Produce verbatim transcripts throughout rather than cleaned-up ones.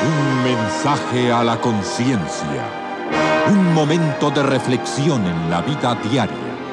Un mensaje a la conciencia. Un momento de reflexión en la vida diaria.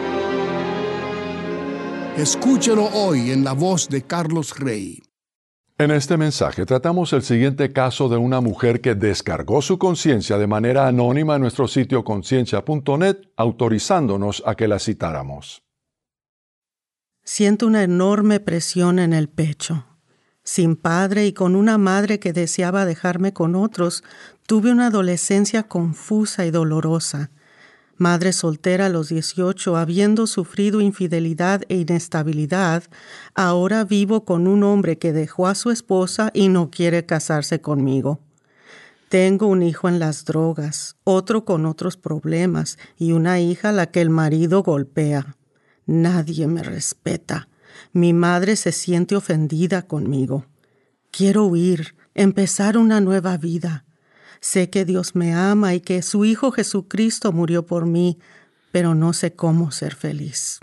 Escúchelo hoy en la voz de Carlos Rey. En este mensaje tratamos el siguiente caso de una mujer que descargó su conciencia de manera anónima en nuestro sitio conciencia punto net, autorizándonos a que la citáramos. Siento una enorme presión en el pecho. Sin padre y con una madre que deseaba dejarme con otros, tuve una adolescencia confusa y dolorosa. Madre soltera a los dieciocho, habiendo sufrido infidelidad e inestabilidad, ahora vivo con un hombre que dejó a su esposa y no quiere casarse conmigo. Tengo un hijo en las drogas, otro con otros problemas y una hija a la que el marido golpea. Nadie me respeta. Mi madre se siente ofendida conmigo. Quiero huir, empezar una nueva vida. Sé que Dios me ama y que su Hijo Jesucristo murió por mí, pero no sé cómo ser feliz.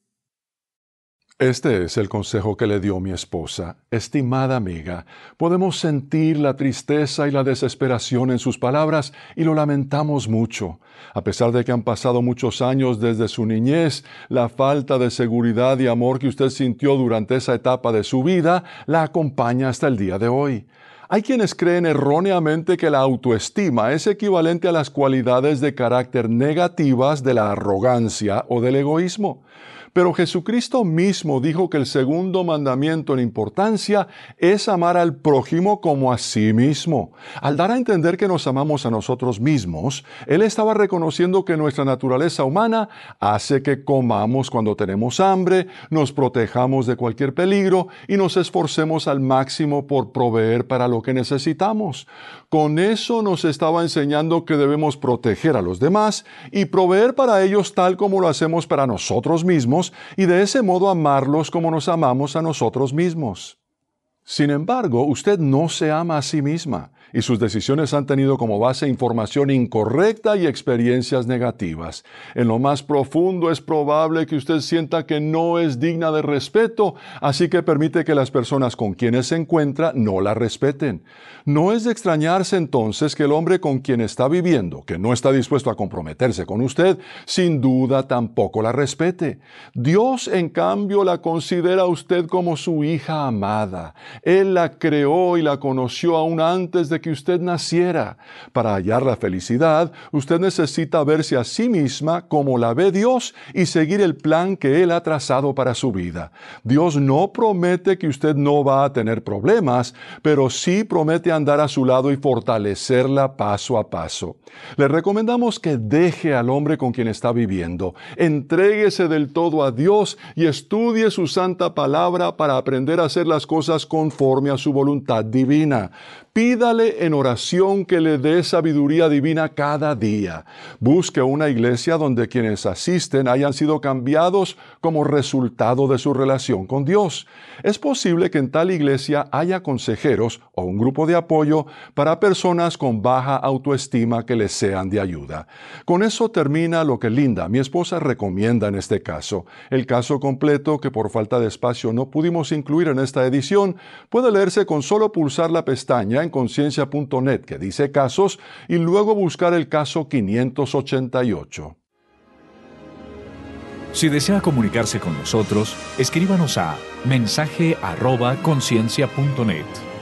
Este es el consejo que le dio mi esposa. Estimada amiga, podemos sentir la tristeza y la desesperación en sus palabras y lo lamentamos mucho. A pesar de que han pasado muchos años desde su niñez, la falta de seguridad y amor que usted sintió durante esa etapa de su vida la acompaña hasta el día de hoy. Hay quienes creen erróneamente que la autoestima es equivalente a las cualidades de carácter negativas de la arrogancia o del egoísmo. Pero Jesucristo mismo dijo que el segundo mandamiento en importancia es amar al prójimo como a sí mismo. Al dar a entender que nos amamos a nosotros mismos, Él estaba reconociendo que nuestra naturaleza humana hace que comamos cuando tenemos hambre, nos protejamos de cualquier peligro y nos esforcemos al máximo por proveer para lo que necesitamos. Con eso nos estaba enseñando que debemos proteger a los demás y proveer para ellos tal como lo hacemos para nosotros mismos, y de ese modo amarlos como nos amamos a nosotros mismos. Sin embargo, usted no se ama a sí misma, y sus decisiones han tenido como base información incorrecta y experiencias negativas. En lo más profundo es probable que usted sienta que no es digna de respeto, así que permite que las personas con quienes se encuentra no la respeten. No es de extrañarse entonces que el hombre con quien está viviendo, que no está dispuesto a comprometerse con usted, sin duda tampoco la respete. Dios, en cambio, la considera a usted como su hija amada. Él la creó y la conoció aún antes de que usted naciera. Para hallar la felicidad, usted necesita verse a sí misma como la ve Dios y seguir el plan que Él ha trazado para su vida. Dios no promete que usted no va a tener problemas, pero sí promete andar a su lado y fortalecerla paso a paso. Le recomendamos que deje al hombre con quien está viviendo, entréguese del todo a Dios y estudie su santa palabra para aprender a hacer las cosas conforme a su voluntad divina. Pídale en oración que le dé sabiduría divina cada día. Busque una iglesia donde quienes asisten hayan sido cambiados como resultado de su relación con Dios. Es posible que en tal iglesia haya consejeros o un grupo de apoyo para personas con baja autoestima que les sean de ayuda. Con eso termina lo que Linda, mi esposa, recomienda en este caso. El caso completo, que por falta de espacio no pudimos incluir en esta edición, puede leerse con solo pulsar la pestaña en conciencia punto net que dice casos y luego buscar el caso quinientos ochenta y ocho. Si desea comunicarse con nosotros, escríbanos a mensaje arroba conciencia punto net.